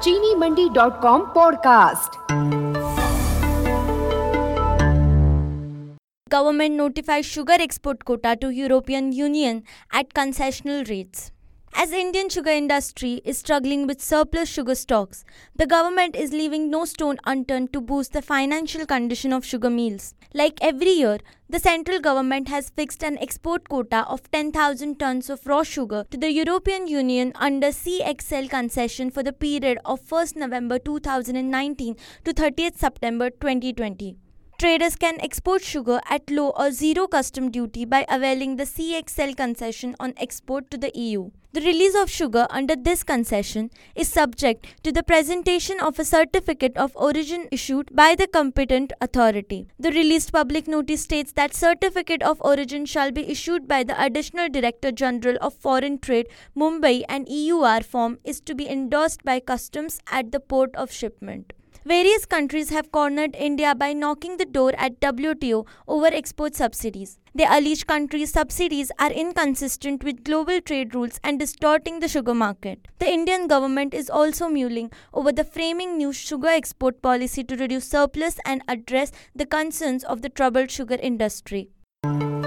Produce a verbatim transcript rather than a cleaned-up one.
चीनी Mandi dot com podcast. Government notifies sugar export quota to European Union at concessional rates. As Indian sugar industry is struggling with surplus sugar stocks, the government is leaving no stone unturned to boost the financial condition of sugar mills. Like every year, the central government has fixed an export quota of ten thousand tons of raw sugar to the European Union under C X L concession for the period of first November two thousand nineteen to thirtieth September twenty twenty. Traders can export sugar at low or zero custom duty by availing the C X L concession on export to the E U. The release of sugar under this concession is subject to the presentation of a certificate of origin issued by the competent authority. The released public notice states that certificate of origin shall be issued by the Additional Director General of Foreign Trade, Mumbai, and E U R form is to be endorsed by customs at the port of shipment. Various countries have cornered India by knocking the door at W T O over export subsidies. They allege countries' subsidies are inconsistent with global trade rules and distorting the sugar market. The Indian government is also mulling over the framing new sugar export policy to reduce surplus and address the concerns of the troubled sugar industry.